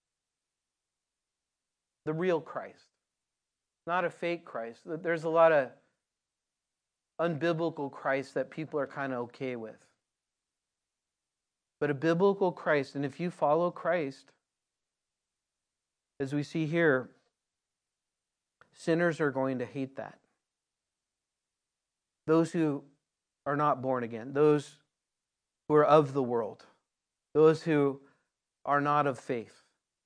The real Christ. Not a fake Christ. There's a lot of unbiblical Christ that people are kind of okay with. But a biblical Christ, and if you follow Christ, as we see here, sinners are going to hate that. Those who are not born again, those who are of the world, those who are not of faith.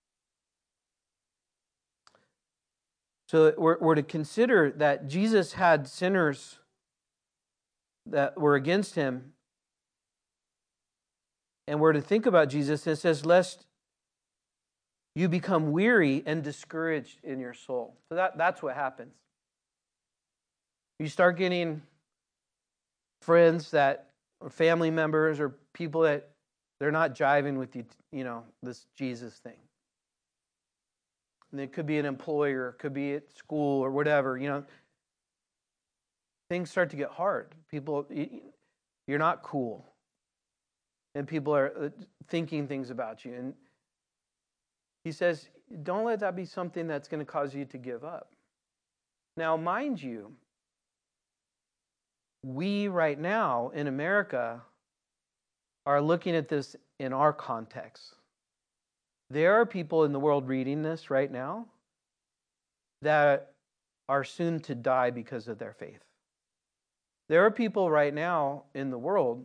So we're to consider that Jesus had sinners that were against him. And we're to think about Jesus. It says, lest you become weary and discouraged in your soul. So that's what happens. You start getting friends or family members or people that they're not jiving with you, this Jesus thing. And it could be an employer, it could be at school or whatever, things start to get hard. People, you're not cool. And people are thinking things about you. And he says, don't let that be something that's going to cause you to give up. Now, mind you, we right now in America are looking at this in our context. There are people in the world reading this right now that are soon to die because of their faith. There are people right now in the world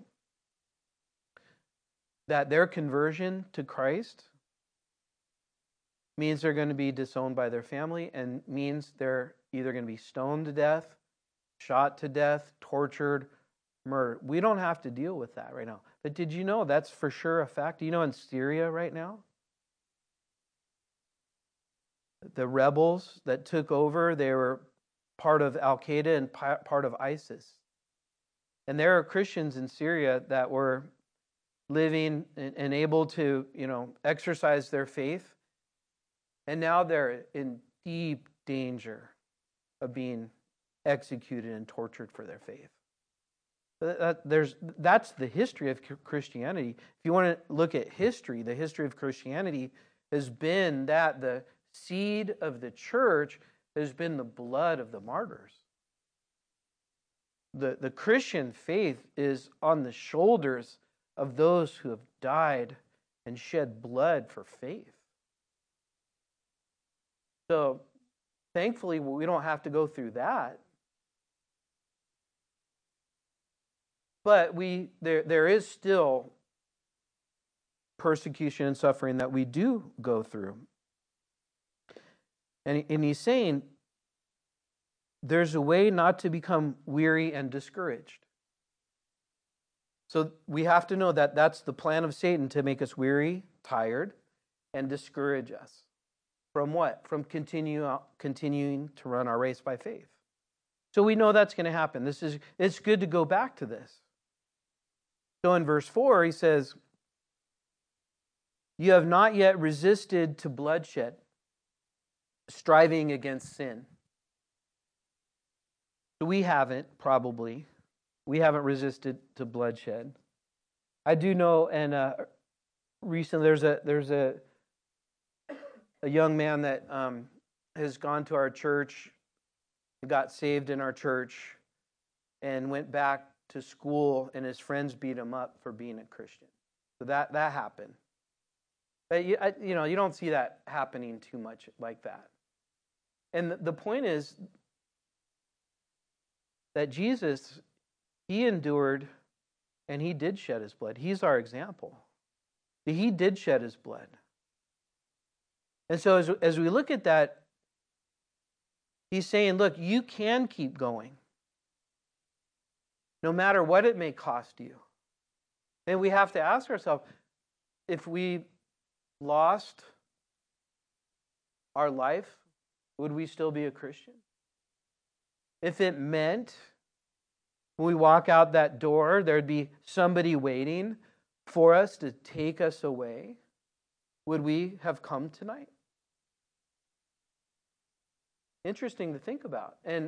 that their conversion to Christ means they're going to be disowned by their family and means they're either going to be stoned to death, shot to death, tortured, murdered. We don't have to deal with that right now. But did you know that's for sure a fact? Do you know in Syria right now, the rebels that took over, they were part of Al-Qaeda and part of ISIS. And there are Christians in Syria that were living and able to, exercise their faith. And now they're in deep danger of being executed and tortured for their faith. That's the history of Christianity. If you want to look at history, the history of Christianity has been that the seed of the church has been the blood of the martyrs. The Christian faith is on the shoulders of those who have died and shed blood for faith. So, thankfully, we don't have to go through that. But there is still persecution and suffering that we do go through. And he's saying there's a way not to become weary and discouraged. So we have to know that that's the plan of Satan, to make us weary, tired, and discourage us. From what? From continuing to run our race by faith. So we know that's going to happen. It's good to go back to this. So in verse 4, he says, you have not yet resisted to bloodshed, striving against sin. So we haven't, probably. We haven't resisted to bloodshed. I do know, and recently there's a young man that has gone to our church, got saved in our church, and went back to school, and his friends beat him up for being a Christian. So that happened. But you don't see that happening too much like that. And the point is that Jesus, he endured and he did shed his blood. He's our example. He did shed his blood. And so as we look at that, he's saying, look, you can keep going, no matter what it may cost you. And we have to ask ourselves, if we lost our life, would we still be a Christian? If it meant when we walk out that door, there'd be somebody waiting for us to take us away, would we have come tonight? Interesting to think about. And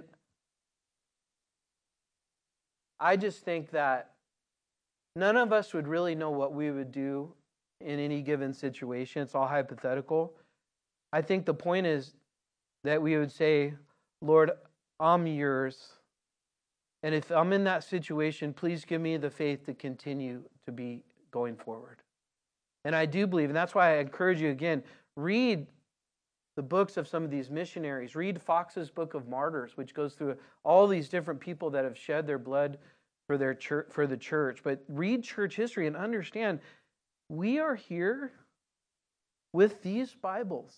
I just think that none of us would really know what we would do in any given situation. It's all hypothetical. I think the point is that we would say, Lord, I'm yours. And if I'm in that situation, please give me the faith to continue to be going forward. And I do believe, and that's why I encourage you again, read the books of some of these missionaries. Read Fox's Book of Martyrs, which goes through all these different people that have shed their blood for their church, for the church. But read church history and understand we are here with these Bibles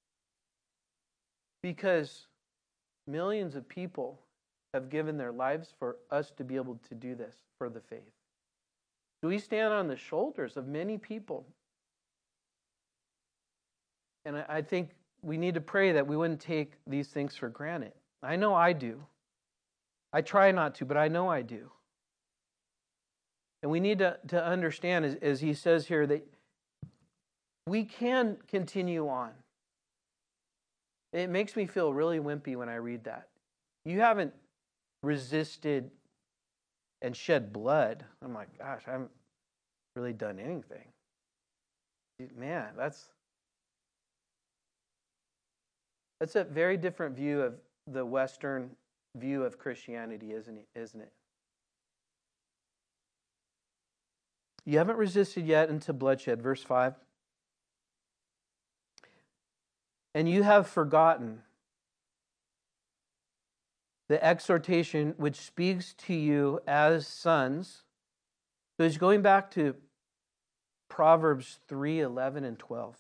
because millions of people have given their lives for us to be able to do this for the faith. So we stand on the shoulders of many people. And I think we need to pray that we wouldn't take these things for granted. I know I do. I try not to, but I know I do. And we need to understand, as he says here, that we can continue on. It makes me feel really wimpy when I read that. You haven't resisted and shed blood. I'm like, gosh, I haven't really done anything. Man, that's a very different view of the Western view of Christianity, isn't it? You haven't resisted yet unto bloodshed. Verse 5. And you have forgotten the exhortation which speaks to you as sons. So he's going back to Proverbs 3, 11, and 12.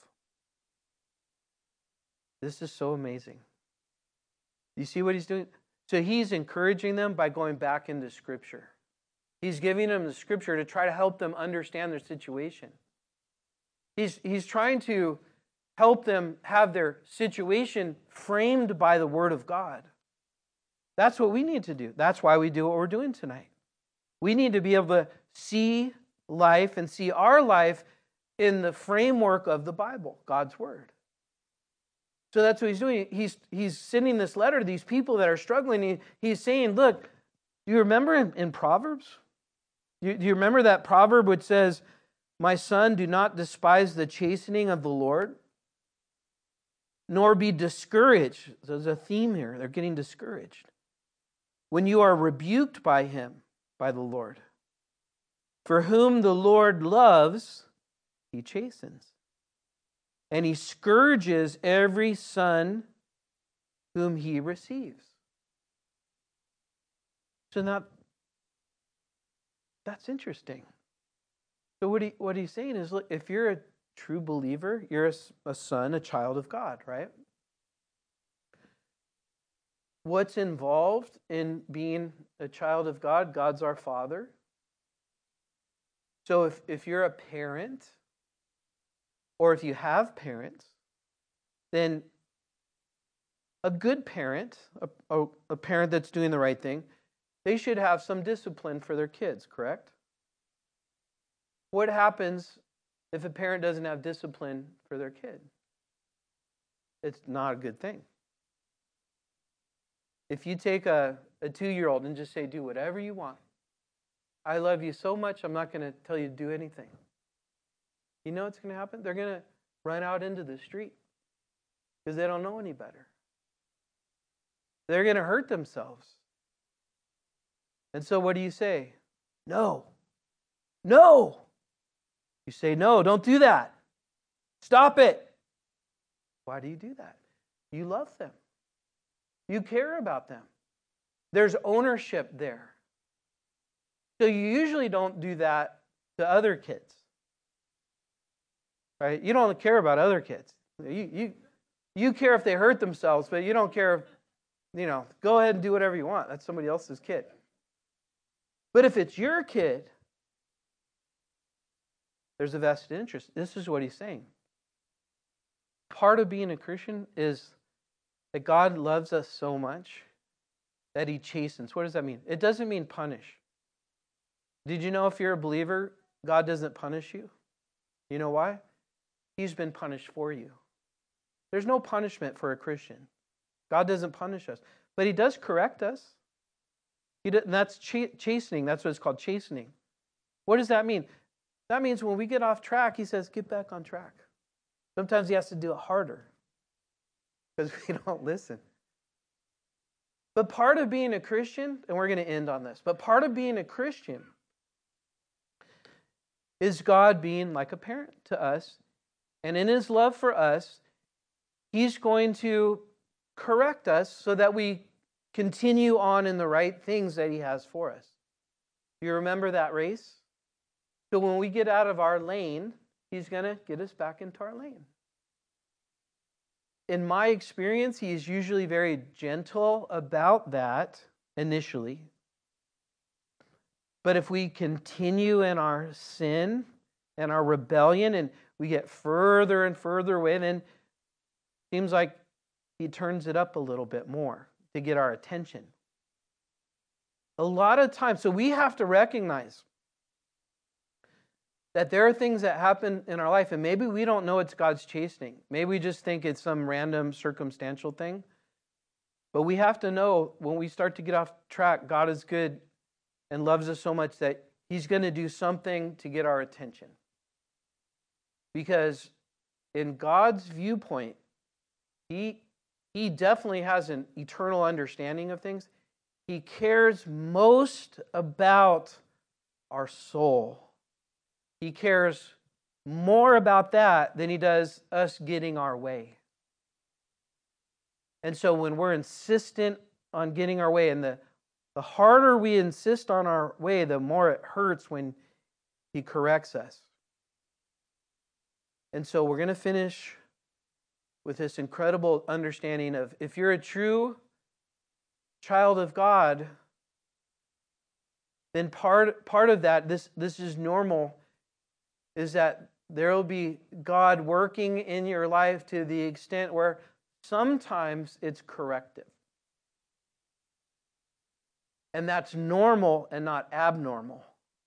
This is so amazing. You see what he's doing? So he's encouraging them by going back into Scripture. He's giving them the Scripture to try to help them understand their situation. He's trying to help them have their situation framed by the Word of God. That's what we need to do. That's why we do what we're doing tonight. We need to be able to see life and see our life in the framework of the Bible, God's Word. So that's what he's doing. He's sending this letter to these people that are struggling. He's saying, look, do you remember in Proverbs? Do you remember that proverb which says, my son, do not despise the chastening of the Lord, nor be discouraged. There's a theme here. They're getting discouraged. When you are rebuked by him, by the Lord. For whom the Lord loves, he chastens. And he scourges every son whom he receives. So now, that's interesting. So what he's saying is, look, if you're a true believer, you're a son, a child of God, right? What's involved in being a child of God? God's our Father. So if you're a parent, or if you have parents, then a good parent, a parent that's doing the right thing, they should have some discipline for their kids, correct? What happens if a parent doesn't have discipline for their kid? It's not a good thing. If you take a 2-year-old and just say, do whatever you want. I love you so much, I'm not going to tell you to do anything. You know what's going to happen? They're going to run out into the street because they don't know any better. They're going to hurt themselves. And so what do you say? No. No. You say, no, don't do that. Stop it. Why do you do that? You love them. You care about them. There's ownership there. So you usually don't do that to other kids. Right? You don't care about other kids. You care if they hurt themselves, but you don't care if, go ahead and do whatever you want. That's somebody else's kid. But if it's your kid, there's a vested interest. This is what he's saying. Part of being a Christian is that God loves us so much that he chastens. What does that mean? It doesn't mean punish. Did you know if you're a believer, God doesn't punish you? You know why? He's been punished for you. There's no punishment for a Christian. God doesn't punish us. But he does correct us. And that's chastening. That's what it's called, chastening. What does that mean? That means when we get off track, he says, get back on track. Sometimes he has to do it harder because we don't listen. But part of being a Christian, and we're going to end on this, but part of being a Christian is God being like a parent to us. And in his love for us, he's going to correct us so that we continue on in the right things that he has for us. Do you remember that race? So when we get out of our lane, he's going to get us back into our lane. In my experience, he is usually very gentle about that initially. But if we continue in our sin and our rebellion and we get further and further away, then it seems like he turns it up a little bit more to get our attention. A lot of times, so we have to recognize that there are things that happen in our life, and maybe we don't know it's God's chastening. Maybe we just think it's some random circumstantial thing. But we have to know when we start to get off track, God is good and loves us so much that He's going to do something to get our attention. Because in God's viewpoint, He definitely has an eternal understanding of things. He cares most about our soul. He cares more about that than He does us getting our way. And so when we're insistent on getting our way, and the harder we insist on our way, the more it hurts when He corrects us. And so we're going to finish with this incredible understanding of, if you're a true child of God, then part of that, this is normal, is that there will be God working in your life to the extent where sometimes it's corrective. And that's normal and not abnormal.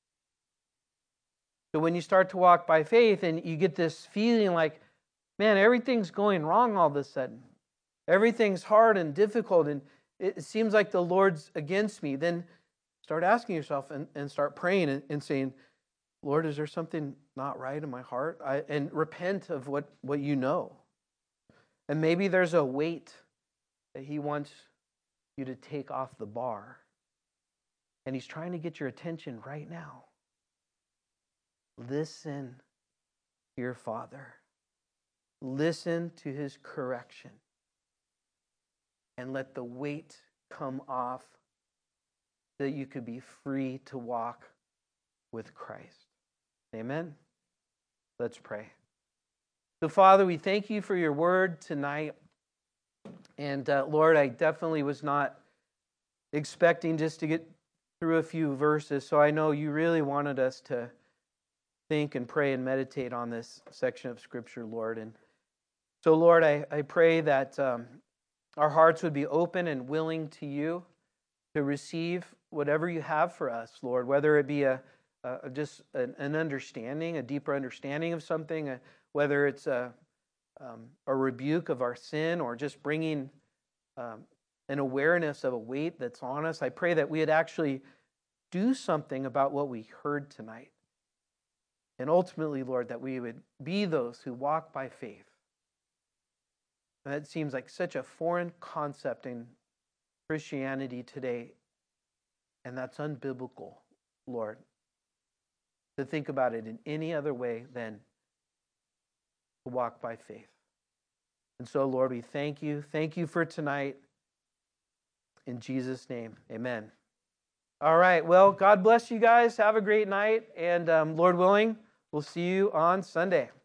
So when you start to walk by faith and you get this feeling like, man, everything's going wrong all of a sudden. Everything's hard and difficult and it seems like the Lord's against me. Then start asking yourself and start praying and saying, Lord, is there something not right in my heart? And repent of what you know. And maybe there's a weight that He wants you to take off the bar. And He's trying to get your attention right now. Listen to your Father. Listen to His correction. And let the weight come off so that you could be free to walk with Christ. Amen? Let's pray. So, Father, we thank You for Your word tonight. And, Lord, I definitely was not expecting just to get through a few verses, so I know You really wanted us to think and pray and meditate on this section of Scripture, Lord. And so, Lord, I pray that our hearts would be open and willing to You to receive whatever You have for us, Lord, whether it be just an understanding, a deeper understanding of something, whether it's a rebuke of our sin or just bringing an awareness of a weight that's on us. I pray that we would actually do something about what we heard tonight. And ultimately, Lord, that we would be those who walk by faith. And that seems like such a foreign concept in Christianity today. And that's unbiblical, Lord, to think about it in any other way than to walk by faith. And so, Lord, we thank You. Thank You for tonight. In Jesus' name, amen. All right, well, God bless you guys. Have a great night. And Lord willing, we'll see you on Sunday.